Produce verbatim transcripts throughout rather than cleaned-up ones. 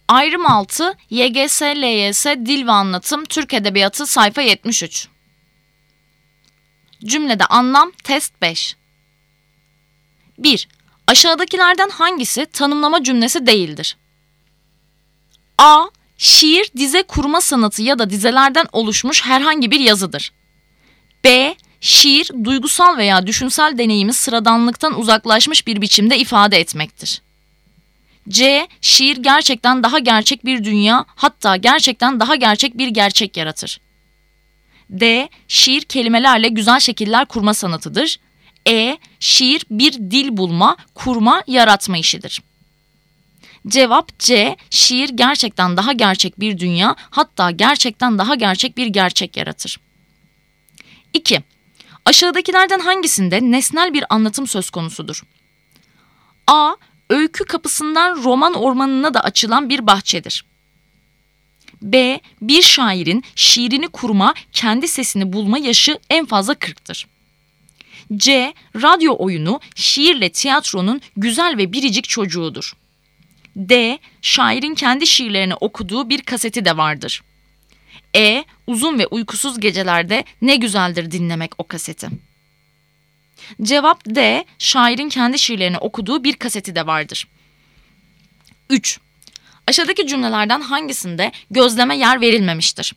Ayrım altı, Y G S L Y S Dil ve Anlatım Türk Edebiyatı sayfa yetmiş üç. Cümlede anlam test beş. bir. Aşağıdakilerden hangisi tanımlama cümlesi değildir? A. Şiir, dize kurma sanatı ya da dizelerden oluşmuş herhangi bir yazıdır. B. Şiir, duygusal veya düşünsel deneyimi sıradanlıktan uzaklaşmış bir biçimde ifade etmektir. C. Şiir gerçekten daha gerçek bir dünya, hatta gerçekten daha gerçek bir gerçek yaratır. D. Şiir kelimelerle güzel şekiller kurma sanatıdır. E. Şiir bir dil bulma, kurma, yaratma işidir. Cevap C. Şiir gerçekten daha gerçek bir dünya, hatta gerçekten daha gerçek bir gerçek yaratır. iki. Aşağıdakilerden hangisinde nesnel bir anlatım söz konusudur? A. Öykü kapısından roman ormanına da açılan bir bahçedir. B. Bir şairin şiirini kurma, kendi sesini bulma yaşı en fazla kırktır. C. Radyo oyunu şiirle tiyatronun güzel ve biricik çocuğudur. D. Şairin kendi şiirlerini okuduğu bir kaseti de vardır. E. Uzun ve uykusuz gecelerde ne güzeldir dinlemek o kaseti. Cevap D. Şairin kendi şiirlerini okuduğu bir kaseti de vardır. üç. Aşağıdaki cümlelerden hangisinde gözleme yer verilmemiştir?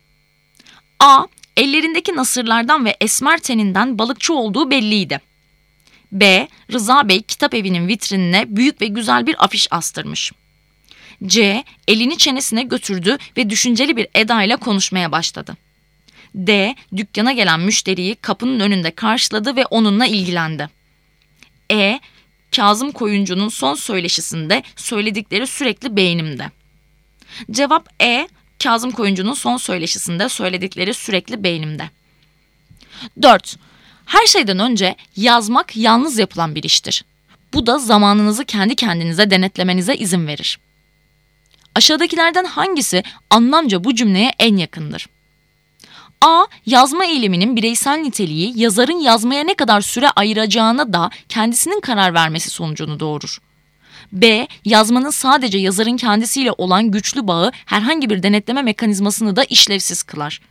A. Ellerindeki nasırlardan ve esmer teninden balıkçı olduğu belliydi. B. Rıza Bey kitap evinin vitrinine büyük ve güzel bir afiş astırmış. C. Elini çenesine götürdü ve düşünceli bir edayla konuşmaya başladı. D. Dükkana gelen müşteriyi kapının önünde karşıladı ve onunla ilgilendi. E. Kazım Koyuncu'nun son söyleşisinde söyledikleri sürekli beynimde. Cevap E. Kazım Koyuncu'nun son söyleşisinde söyledikleri sürekli beynimde. dört. Her şeyden önce yazmak yalnız yapılan bir iştir. Bu da zamanınızı kendi kendinize denetlemenize izin verir. Aşağıdakilerden hangisi anlamca bu cümleye en yakındır? A. Yazma eyleminin bireysel niteliği yazarın yazmaya ne kadar süre ayıracağına da kendisinin karar vermesi sonucunu doğurur. B. Yazmanın sadece yazarın kendisiyle olan güçlü bağı herhangi bir denetleme mekanizmasını da işlevsiz kılar.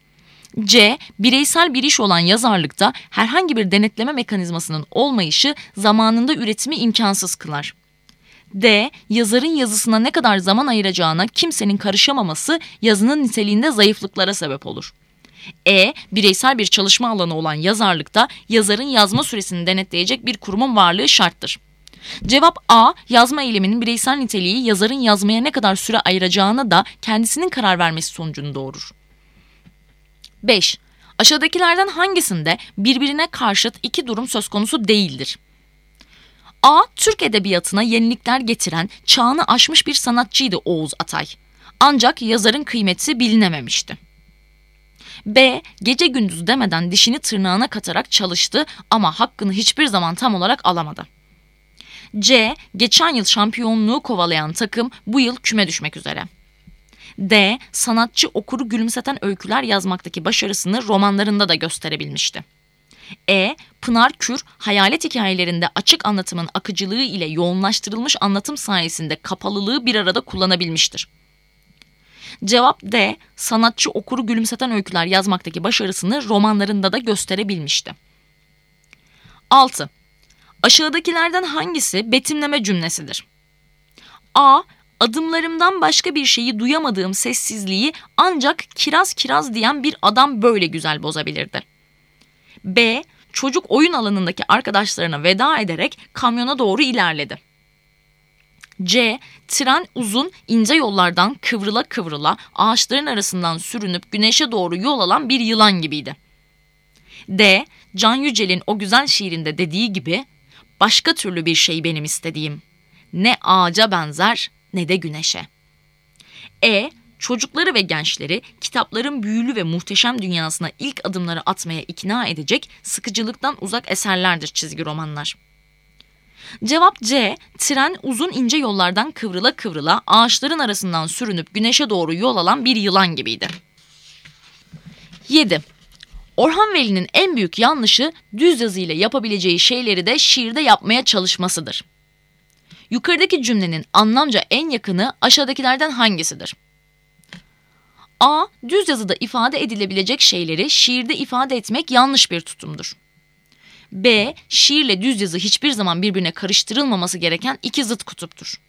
C. Bireysel bir iş olan yazarlıkta herhangi bir denetleme mekanizmasının olmayışı zamanında üretimi imkansız kılar. D. Yazarın yazısına ne kadar zaman ayıracağına kimsenin karışamaması yazının niteliğinde zayıflıklara sebep olur. E. Bireysel bir çalışma alanı olan yazarlıkta yazarın yazma süresini denetleyecek bir kurumun varlığı şarttır. Cevap A. Yazma eyleminin bireysel niteliği yazarın yazmaya ne kadar süre ayıracağına da kendisinin karar vermesi sonucunu doğurur. beş. Aşağıdakilerden hangisinde birbirine karşıt iki durum söz konusu değildir? A. Türk edebiyatına yenilikler getiren, çağını aşmış bir sanatçıydı Oğuz Atay. Ancak yazarın kıymeti bilinememişti. B. Gece gündüz demeden dişini tırnağına katarak çalıştı ama hakkını hiçbir zaman tam olarak alamadı. C. Geçen yıl şampiyonluğu kovalayan takım bu yıl küme düşmek üzere. D. Sanatçı okuru gülümseten öyküler yazmaktaki başarısını romanlarında da gösterebilmişti. E. Pınar Kür, hayalet hikayelerinde açık anlatımın akıcılığı ile yoğunlaştırılmış anlatım sayesinde kapalılığı bir arada kullanabilmiştir. Cevap D. Sanatçı okuru gülümseten öyküler yazmaktaki başarısını romanlarında da gösterebilmişti. altı. Aşağıdakilerden hangisi betimleme cümlesidir? A. Adımlarımdan başka bir şeyi duyamadığım sessizliği ancak kiraz kiraz diyen bir adam böyle güzel bozabilirdi. B. Çocuk oyun alanındaki arkadaşlarına veda ederek kamyona doğru ilerledi. C. Tren uzun, ince yollardan kıvrıla kıvrıla ağaçların arasından sürünüp güneşe doğru yol alan bir yılan gibiydi. D. Can Yücel'in o güzel şiirinde dediği gibi, başka türlü bir şey benim istediğim. Ne ağaca benzer ne de güneşe. E. Çocukları ve gençleri kitapların büyülü ve muhteşem dünyasına ilk adımları atmaya ikna edecek sıkıcılıktan uzak eserlerdir çizgi romanlar. Cevap C. Tren uzun ince yollardan kıvrıla kıvrıla ağaçların arasından sürünüp güneşe doğru yol alan bir yılan gibiydi. yedi. Orhan Veli'nin en büyük yanlışı düz yazıyla yapabileceği şeyleri de şiirde yapmaya çalışmasıdır. Yukarıdaki cümlenin anlamca en yakını aşağıdakilerden hangisidir? A. Düz yazıda ifade edilebilecek şeyleri şiirde ifade etmek yanlış bir tutumdur. B. Şiirle düz yazı hiçbir zaman birbirine karıştırılmaması gereken iki zıt kutuptur.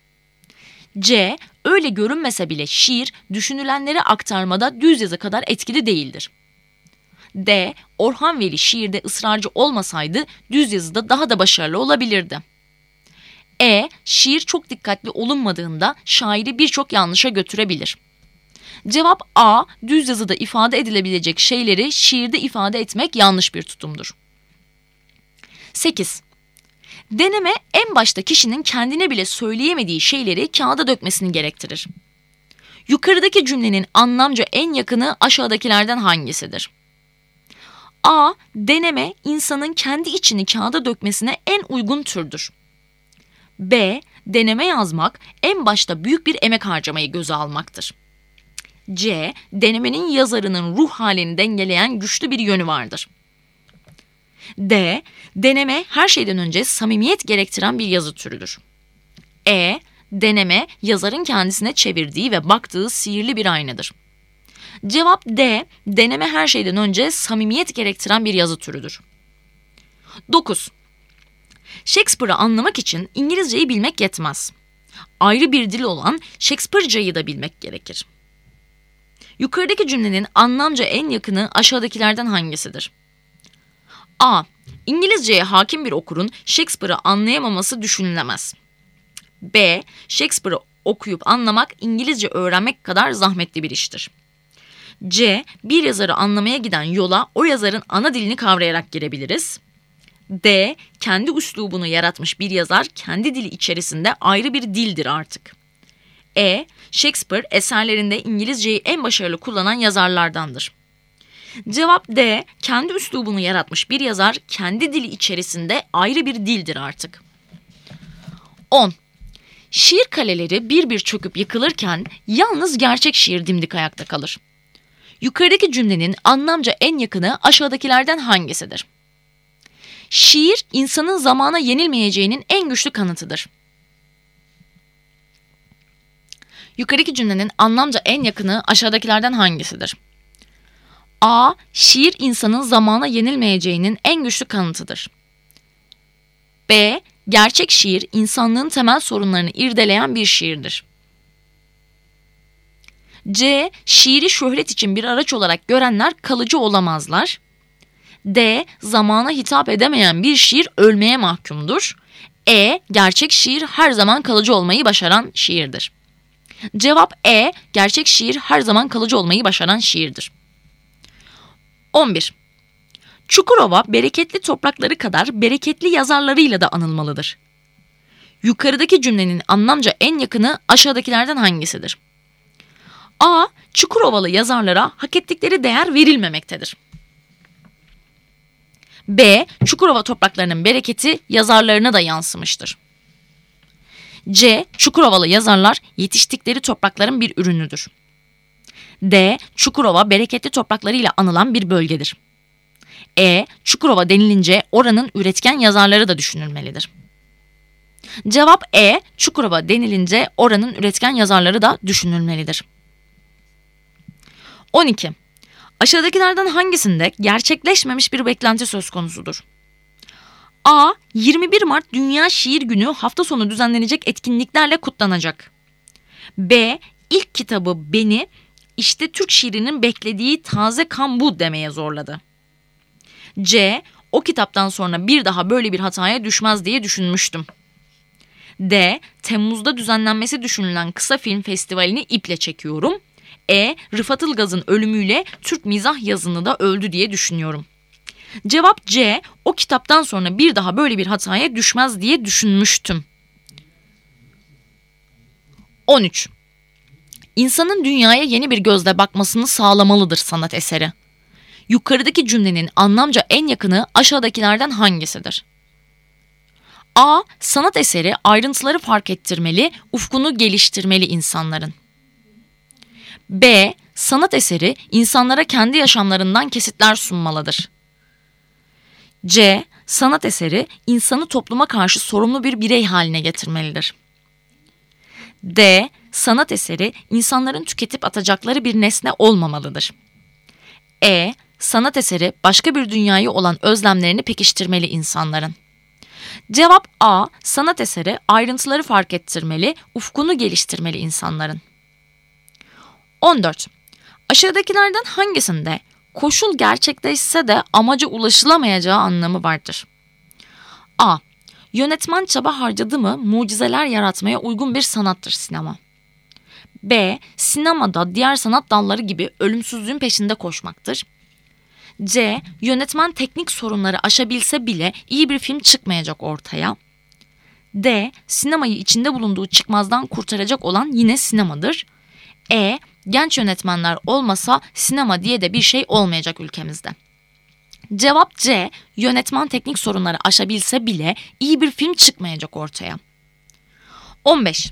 C. Öyle görünmese bile şiir, düşünülenleri aktarmada düz yazı kadar etkili değildir. D. Orhan Veli şiirde ısrarcı olmasaydı düz yazıda daha da başarılı olabilirdi. E. Şiir çok dikkatli olunmadığında şairi birçok yanlışa götürebilir. Cevap A. Düz yazıda ifade edilebilecek şeyleri şiirde ifade etmek yanlış bir tutumdur. sekiz. Deneme en başta kişinin kendine bile söyleyemediği şeyleri kağıda dökmesini gerektirir. Yukarıdaki cümlenin anlamca en yakını aşağıdakilerden hangisidir? A. Deneme insanın kendi içini kağıda dökmesine en uygun türdür. B. Deneme yazmak en başta büyük bir emek harcamayı göze almaktır. C. Denemenin yazarının ruh halini dengeleyen güçlü bir yönü vardır. D. Deneme her şeyden önce samimiyet gerektiren bir yazı türüdür. E. Deneme yazarın kendisine çevirdiği ve baktığı sihirli bir aynadır. Cevap D. Deneme her şeyden önce samimiyet gerektiren bir yazı türüdür. dokuz. Shakespeare'ı anlamak için İngilizceyi bilmek yetmez. Ayrı bir dil olan Shakespeare'cayı da bilmek gerekir. Yukarıdaki cümlenin anlamca en yakını aşağıdakilerden hangisidir? A. İngilizceye hakim bir okurun Shakespeare'ı anlayamaması düşünülemez. B. Shakespeare'ı okuyup anlamak İngilizce öğrenmek kadar zahmetli bir iştir. C. Bir yazarı anlamaya giden yola o yazarın ana dilini kavrayarak girebiliriz. D. Kendi üslubunu yaratmış bir yazar kendi dili içerisinde ayrı bir dildir artık. E. Shakespeare eserlerinde İngilizceyi en başarılı kullanan yazarlardandır. Cevap D. Kendi üslubunu yaratmış bir yazar kendi dili içerisinde ayrı bir dildir artık. on. Şiir kaleleri bir bir çöküp yıkılırken yalnız gerçek şiir dimdik ayakta kalır. Yukarıdaki cümlenin anlamca en yakını aşağıdakilerden hangisidir? Şiir, insanın zamana yenilmeyeceğinin en güçlü kanıtıdır. Yukarıdaki cümlenin anlamca en yakını aşağıdakilerden hangisidir? A. Şiir, insanın zamana yenilmeyeceğinin en güçlü kanıtıdır. B. Gerçek şiir, insanlığın temel sorunlarını irdeleyen bir şiirdir. C. Şiiri şöhret için bir araç olarak görenler kalıcı olamazlar. D. Zamana hitap edemeyen bir şiir ölmeye mahkumdur. E. Gerçek şiir her zaman kalıcı olmayı başaran şiirdir. Cevap E. Gerçek şiir her zaman kalıcı olmayı başaran şiirdir. on bir. Çukurova bereketli toprakları kadar bereketli yazarlarıyla da anılmalıdır. Yukarıdaki cümlenin anlamca en yakını aşağıdakilerden hangisidir? A. Çukurovalı yazarlara hak ettikleri değer verilmemektedir. B. Çukurova topraklarının bereketi yazarlarına da yansımıştır. C. Çukurovalı yazarlar yetiştikleri toprakların bir ürünüdür. D. Çukurova bereketli topraklarıyla anılan bir bölgedir. E. Çukurova denilince oranın üretken yazarları da düşünülmelidir. Cevap E. Çukurova denilince oranın üretken yazarları da düşünülmelidir. on iki. Aşağıdakilerden hangisinde gerçekleşmemiş bir beklenti söz konusudur? A. yirmi bir Mart Dünya Şiir Günü hafta sonu düzenlenecek etkinliklerle kutlanacak. B. İlk kitabı beni işte Türk şiirinin beklediği taze kan bu demeye zorladı. C. O kitaptan sonra bir daha böyle bir hataya düşmez diye düşünmüştüm. D. Temmuz'da düzenlenmesi düşünülen kısa film festivalini iple çekiyorum. E. Rıfat Ilgaz'ın ölümüyle Türk mizah yazını da öldü diye düşünüyorum. Cevap C. O kitaptan sonra bir daha böyle bir hataya düşmez diye düşünmüştüm. on üç. İnsanın dünyaya yeni bir gözle bakmasını sağlamalıdır sanat eseri. Yukarıdaki cümlenin anlamca en yakını aşağıdakilerden hangisidir? A. Sanat eseri ayrıntıları fark ettirmeli, ufkunu geliştirmeli insanların. B. Sanat eseri insanlara kendi yaşamlarından kesitler sunmalıdır. C. Sanat eseri insanı topluma karşı sorumlu bir birey haline getirmelidir. D. Sanat eseri insanların tüketip atacakları bir nesne olmamalıdır. E. Sanat eseri başka bir dünyayı olan özlemlerini pekiştirmeli insanların. Cevap A. Sanat eseri ayrıntıları fark ettirmeli, ufkunu geliştirmeli insanların. on dört. Aşağıdakilerden hangisinde koşul gerçekleşse de amaca ulaşılamayacağı anlamı vardır? A. Yönetmen çaba harcadı mı mucizeler yaratmaya uygun bir sanattır sinema. B. Sinemada diğer sanat dalları gibi ölümsüzlüğün peşinde koşmaktır. C. Yönetmen teknik sorunları aşabilse bile iyi bir film çıkmayacak ortaya. D. Sinemayı içinde bulunduğu çıkmazdan kurtaracak olan yine sinemadır. E. Genç yönetmenler olmasa sinema diye de bir şey olmayacak ülkemizde. Cevap C. Yönetmen teknik sorunları aşabilse bile iyi bir film çıkmayacak ortaya. on beş.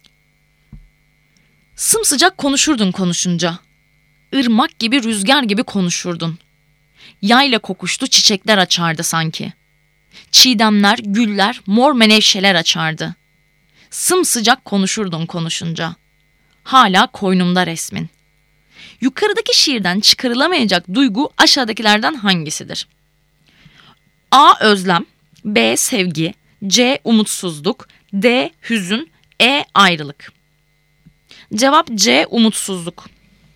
Sımsıcak konuşurdun konuşunca. Irmak gibi rüzgar gibi konuşurdun. Yayla kokuştu çiçekler açardı sanki. Çiğdemler, güller, mor menevşeler açardı. Sımsıcak konuşurdun konuşunca. Hala koynumda resmin. Yukarıdaki şiirden çıkarılamayacak duygu aşağıdakilerden hangisidir? A. Özlem, B. Sevgi, C. Umutsuzluk, D. Hüzün, E. Ayrılık. Cevap C. Umutsuzluk.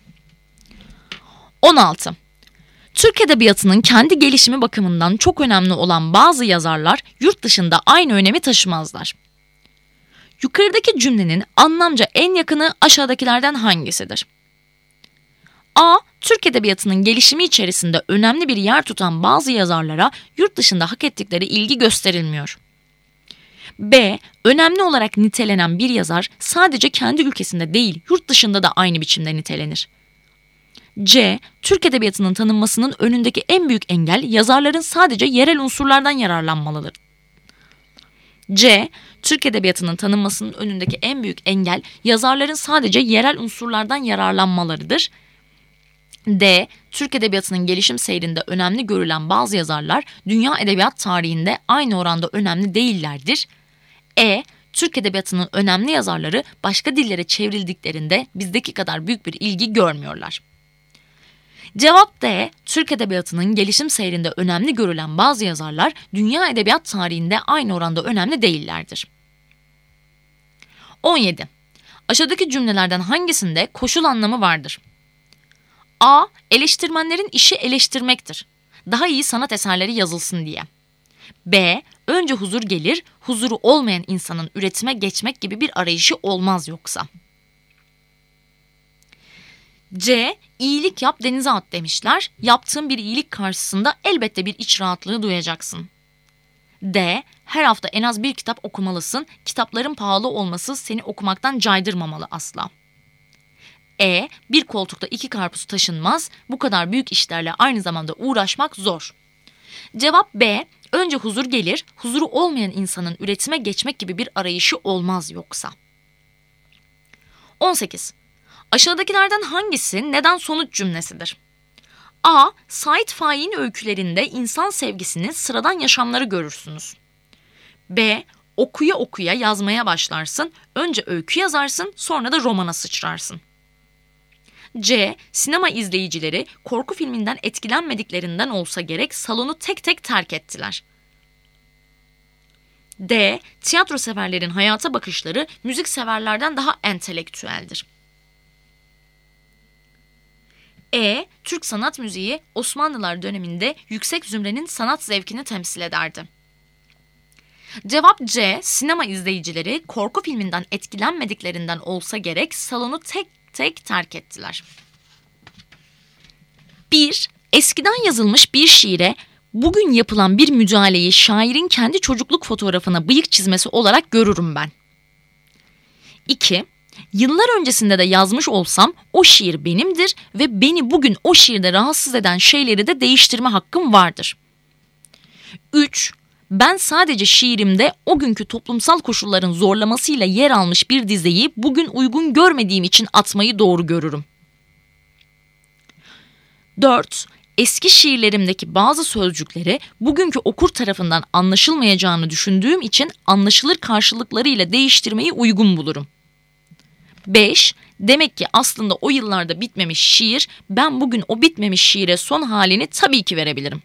on altı. Türk Edebiyatı'nın kendi gelişimi bakımından çok önemli olan bazı yazarlar yurt dışında aynı önemi taşımazlar. Yukarıdaki cümlenin anlamca en yakını aşağıdakilerden hangisidir? A. Türk Edebiyatı'nın gelişimi içerisinde önemli bir yer tutan bazı yazarlara yurt dışında hak ettikleri ilgi gösterilmiyor. B. Önemli olarak nitelenen bir yazar sadece kendi ülkesinde değil, yurt dışında da aynı biçimde nitelenir. C. Türk Edebiyatı'nın tanınmasının önündeki en büyük engel yazarların sadece yerel unsurlardan yararlanmalıdır. C. Türk Edebiyatı'nın tanınmasının önündeki en büyük engel yazarların sadece yerel unsurlardan yararlanmalarıdır. D. Türk Edebiyatı'nın gelişim seyrinde önemli görülen bazı yazarlar dünya edebiyat tarihinde aynı oranda önemli değillerdir. E. Türk Edebiyatı'nın önemli yazarları başka dillere çevrildiklerinde bizdeki kadar büyük bir ilgi görmüyorlar. Cevap D. Türk Edebiyatı'nın gelişim seyrinde önemli görülen bazı yazarlar dünya edebiyat tarihinde aynı oranda önemli değillerdir. on yedi. Aşağıdaki cümlelerden hangisinde koşul anlamı vardır? A. Eleştirmenlerin işi eleştirmektir. Daha iyi sanat eserleri yazılsın diye. B. Önce huzur gelir, huzuru olmayan insanın üretime geçmek gibi bir arayışı olmaz yoksa. C. İyilik yap denize at demişler. Yaptığın bir iyilik karşısında elbette bir iç rahatlığı duyacaksın. D. Her hafta en az bir kitap okumalısın. Kitapların pahalı olması seni okumaktan caydırmamalı asla. E. Bir koltukta iki karpuz taşınmaz. Bu kadar büyük işlerle aynı zamanda uğraşmak zor. Cevap B. Önce huzur gelir, huzuru olmayan insanın üretime geçmek gibi bir arayışı olmaz yoksa. on sekiz. Aşağıdakilerden hangisi neden sonuç cümlesidir? A. Sait Faik'in öykülerinde insan sevgisini, sıradan yaşamları görürsünüz. B. Okuya okuya yazmaya başlarsın, önce öykü yazarsın, sonra da romana sıçrarsın. C. Sinema izleyicileri korku filminden etkilenmediklerinden olsa gerek salonu tek tek terk ettiler. D. Tiyatro severlerin hayata bakışları müzik severlerden daha entelektüeldir. E. Türk sanat müziği Osmanlılar döneminde yüksek zümrenin sanat zevkini temsil ederdi. Cevap C. Sinema izleyicileri korku filminden etkilenmediklerinden olsa gerek salonu tek tek terk ettiler. bir. Eskiden yazılmış bir şiire bugün yapılan bir müdahaleyi şairin kendi çocukluk fotoğrafına bıyık çizmesi olarak görürüm ben. iki. Yıllar öncesinde de yazmış olsam o şiir benimdir ve beni bugün o şiirde rahatsız eden şeyleri de değiştirme hakkım vardır. üç. Ben sadece şiirimde o günkü toplumsal koşulların zorlamasıyla yer almış bir dizeyi bugün uygun görmediğim için atmayı doğru görürüm. dört. Eski şiirlerimdeki bazı sözcükleri bugünkü okur tarafından anlaşılmayacağını düşündüğüm için anlaşılır karşılıklarıyla değiştirmeyi uygun bulurum. beş. Demek ki aslında o yıllarda bitmemiş şiir, ben bugün o bitmemiş şiire son halini tabii ki verebilirim.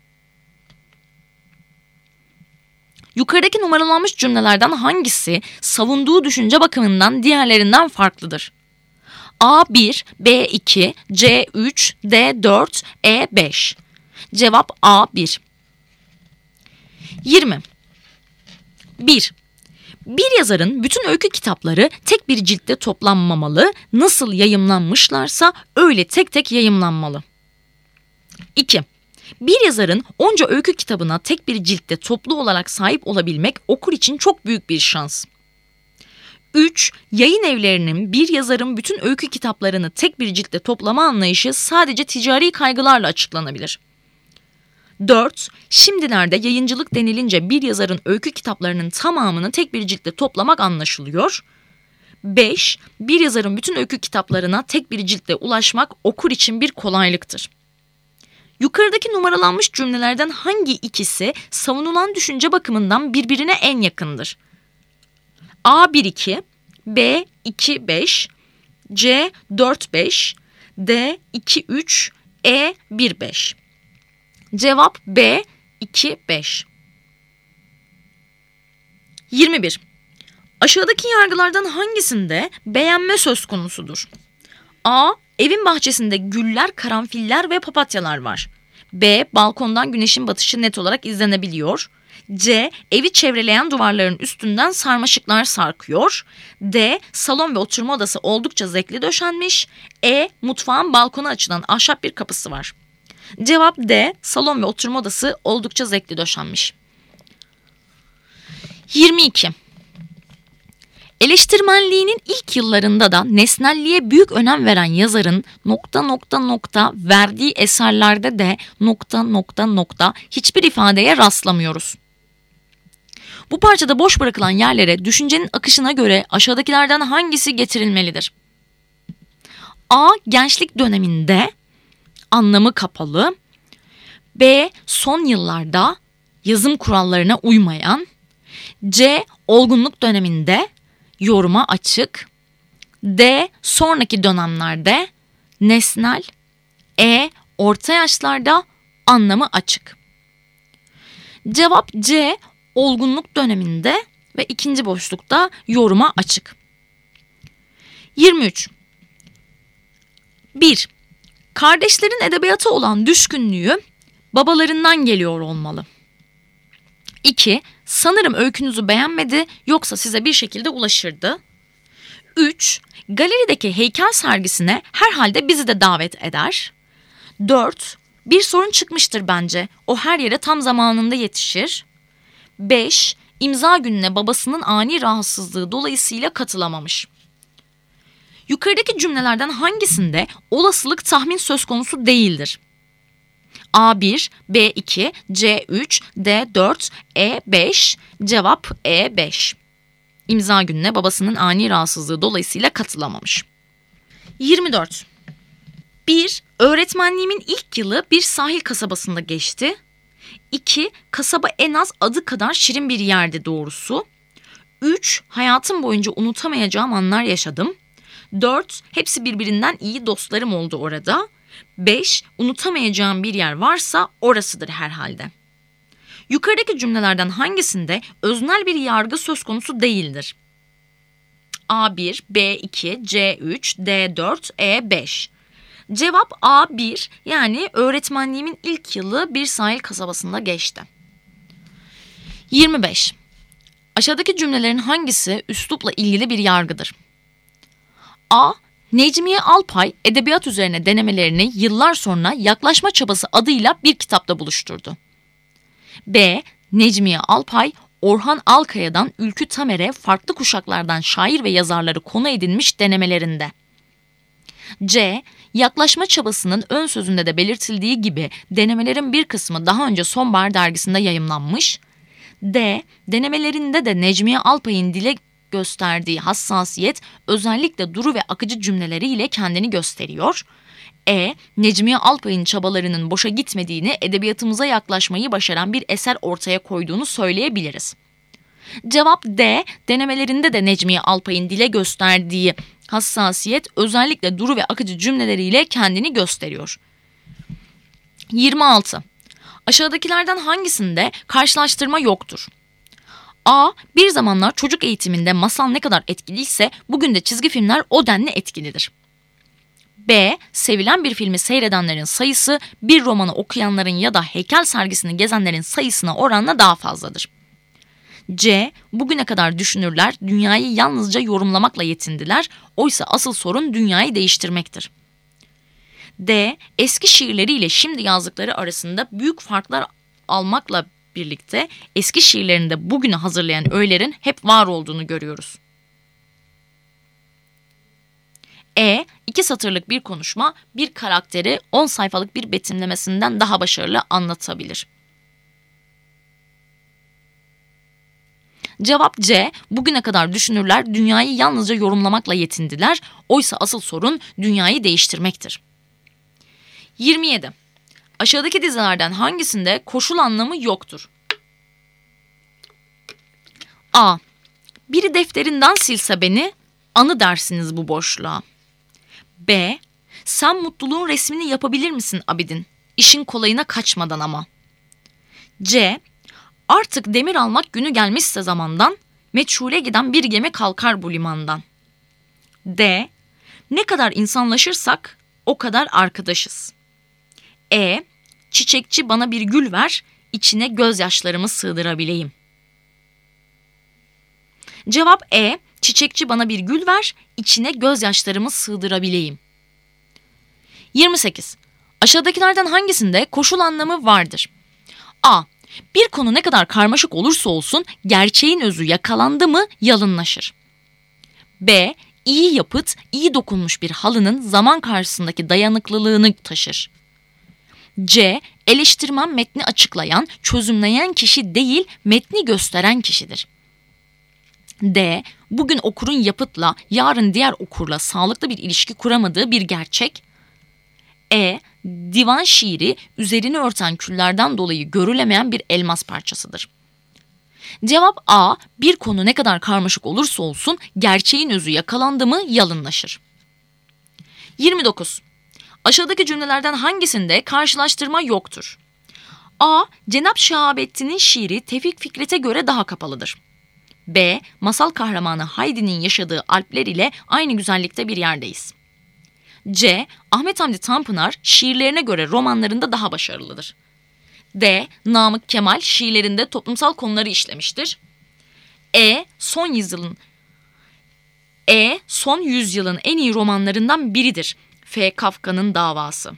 Yukarıdaki numaralanmış cümlelerden hangisi savunduğu düşünce bakımından diğerlerinden farklıdır? A bir, B iki, C üç, D dört, E beş. Cevap A bir. yirmi. bir. Bir yazarın bütün öykü kitapları tek bir ciltte toplanmamalı, nasıl yayımlanmışlarsa öyle tek tek yayımlanmalı. iki. Bir yazarın onca öykü kitabına tek bir ciltte toplu olarak sahip olabilmek okur için çok büyük bir şans. üç. Yayın evlerinin bir yazarın bütün öykü kitaplarını tek bir ciltte toplama anlayışı sadece ticari kaygılarla açıklanabilir. dört. Şimdilerde yayıncılık denilince bir yazarın öykü kitaplarının tamamını tek bir ciltte toplamak anlaşılıyor. beş. Bir yazarın bütün öykü kitaplarına tek bir ciltte ulaşmak okur için bir kolaylıktır. Yukarıdaki numaralanmış cümlelerden hangi ikisi savunulan düşünce bakımından birbirine en yakındır? A bir iki, B iki beş, C dört beş, D iki üç, E bir beş. Cevap B iki beş. yirmi bir. Aşağıdaki yargılardan hangisinde beğenme söz konusudur? A. Evin bahçesinde güller, karanfiller ve papatyalar var. B. Balkondan güneşin batışı net olarak izlenebiliyor. C. Evi çevreleyen duvarların üstünden sarmaşıklar sarkıyor. D. Salon ve oturma odası oldukça zevkli döşenmiş. E. Mutfağın balkona açılan ahşap bir kapısı var. Cevap D. Salon ve oturma odası oldukça zevkli döşenmiş. yirmi iki. Eleştirmenliğinin ilk yıllarında da nesnelliğe büyük önem veren yazarın nokta nokta nokta verdiği eserlerde de nokta nokta nokta hiçbir ifadeye rastlamıyoruz. Bu parçada boş bırakılan yerlere düşüncenin akışına göre aşağıdakilerden hangisi getirilmelidir? A. Gençlik döneminde, anlamı kapalı. B. Son yıllarda, yazım kurallarına uymayan. C. Olgunluk döneminde, yoruma açık. D. Sonraki dönemlerde, nesnel. E. Orta yaşlarda, anlamı açık. Cevap C. Olgunluk döneminde ve ikinci boşlukta yoruma açık. yirmi üç. bir. Kardeşlerin edebiyata olan düşkünlüğü babalarından geliyor olmalı. iki. Sanırım öykünüzü beğenmedi, yoksa size bir şekilde ulaşırdı. üç. Galerideki heykel sergisine herhalde bizi de davet eder. dört. Bir sorun çıkmıştır bence. O her yere tam zamanında yetişir. beş. İmza gününe babasının ani rahatsızlığı dolayısıyla katılamamış. Yukarıdaki cümlelerden hangisinde olasılık tahmin söz konusu değildir? A bir, B iki, C üç, D dört, E beş. Cevap E beş. İmza gününe babasının ani rahatsızlığı dolayısıyla katılamamış. yirmi dört. bir. Öğretmenliğimin ilk yılı bir sahil kasabasında geçti. iki. Kasaba en az adı kadar şirin bir yerdi doğrusu. üç. Hayatım boyunca unutamayacağım anlar yaşadım. dört. Hepsi birbirinden iyi dostlarım oldu orada. beş. Unutamayacağım bir yer varsa orasıdır herhalde. Yukarıdaki cümlelerden hangisinde öznel bir yargı söz konusu değildir? A bir, B iki, C üç, D dört, E beş. Cevap A bir, yani öğretmenliğimin ilk yılı bir sahil kasabasında geçti. yirmi beş. Aşağıdaki cümlelerin hangisi üslupla ilgili bir yargıdır? A. Necmiye Alpay edebiyat üzerine denemelerini yıllar sonra Yaklaşma Çabası adıyla bir kitapta buluşturdu. B. Necmiye Alpay, Orhan Alkaya'dan Ülkü Tamer'e farklı kuşaklardan şair ve yazarları konu edinmiş denemelerinde. C. Yaklaşma Çabası'nın ön sözünde de belirtildiği gibi denemelerin bir kısmı daha önce Sonbahar dergisinde yayımlanmış. D. Denemelerinde de Necmiye Alpay'ın dile gösterdiği hassasiyet özellikle duru ve akıcı cümleleriyle kendini gösteriyor. E. Necmiye Alpay'ın çabalarının boşa gitmediğini, edebiyatımıza yaklaşmayı başaran bir eser ortaya koyduğunu söyleyebiliriz. Cevap D. Denemelerinde de Necmiye Alpay'ın dile gösterdiği hassasiyet özellikle duru ve akıcı cümleleriyle kendini gösteriyor. yirmi altı. Aşağıdakilerden hangisinde karşılaştırma yoktur? A. Bir zamanlar çocuk eğitiminde masal ne kadar etkiliyse bugün de çizgi filmler o denli etkilidir. B. Sevilen bir filmi seyredenlerin sayısı bir romanı okuyanların ya da heykel sergisini gezenlerin sayısına oranla daha fazladır. C. Bugüne kadar düşünürler dünyayı yalnızca yorumlamakla yetindiler, oysa asıl sorun dünyayı değiştirmektir. D. Eski şiirleriyle şimdi yazdıkları arasında büyük farklar almakla birlikte eski şiirlerinde bugünü hazırlayan öğelerin hep var olduğunu görüyoruz. E. iki satırlık bir konuşma bir karakteri on sayfalık bir betimlemesinden daha başarılı anlatabilir. Cevap C. Bugüne kadar düşünürler dünyayı yalnızca yorumlamakla yetindiler, oysa asıl sorun dünyayı değiştirmektir. yirmi yedi. Aşağıdaki dizelerden hangisinde koşul anlamı yoktur? A. Biri defterinden silse beni, anı dersiniz bu boşluğa. B. Sen mutluluğun resmini yapabilir misin Abidin? İşin kolayına kaçmadan ama. C. Artık demir almak günü gelmişse zamandan, meçhule giden bir gemi kalkar bu limandan. D. Ne kadar insanlaşırsak o kadar arkadaşız. E. Çiçekçi bana bir gül ver, içine gözyaşlarımı sığdırabileyim. Cevap E. Çiçekçi bana bir gül ver, içine gözyaşlarımı sığdırabileyim. yirmi sekiz. Aşağıdakilerden hangisinde koşul anlamı vardır? A. Bir konu ne kadar karmaşık olursa olsun gerçeğin özü yakalandı mı yalınlaşır. B. İyi yapıt, iyi dokunmuş bir halının zaman karşısındaki dayanıklılığını taşır. C. Eleştirmen metni açıklayan, çözümleyen kişi değil, metni gösteren kişidir. D. Bugün okurun yapıtla, yarın diğer okurla sağlıklı bir ilişki kuramadığı bir gerçek. E. Divan şiiri, üzerini örten küllerden dolayı görülemeyen bir elmas parçasıdır. Cevap A. Bir konu ne kadar karmaşık olursa olsun gerçeğin özü yakalandı mı yalınlaşır. yirmi dokuz. Aşağıdaki cümlelerden hangisinde karşılaştırma yoktur? A. Cenab Şahabettin'in şiiri Tevfik Fikret'e göre daha kapalıdır. B. Masal kahramanı Haydi'nin yaşadığı Alpler ile aynı güzellikte bir yerdeyiz. C. Ahmet Hamdi Tanpınar şiirlerine göre romanlarında daha başarılıdır. D. Namık Kemal şiirlerinde toplumsal konuları işlemiştir. E. Son yüzyılın E. Son yüzyılın en iyi romanlarından biridir. F. Kafka'nın Davası.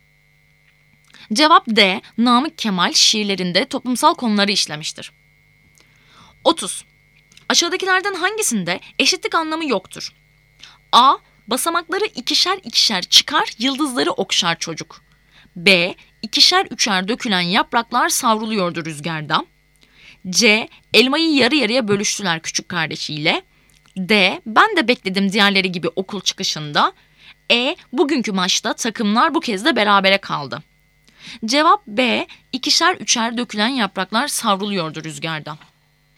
Cevap D. Namık Kemal şiirlerinde toplumsal konuları işlemiştir. otuz. Aşağıdakilerden hangisinde eşitlik anlamı yoktur? A. Basamakları ikişer ikişer çıkar, yıldızları okşar çocuk. B. İkişer üçer dökülen yapraklar savruluyordu rüzgarda. C. Elmayı yarı yarıya bölüştüler küçük kardeşiyle. D. Ben de bekledim diğerleri gibi okul çıkışında. E. Bugünkü maçta takımlar bu kez de berabere kaldı. Cevap B. İkişer üçer dökülen yapraklar savruluyordu rüzgarda.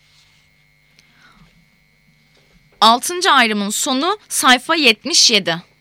Altıncı ayrımın sonu sayfa yetmiş yedi.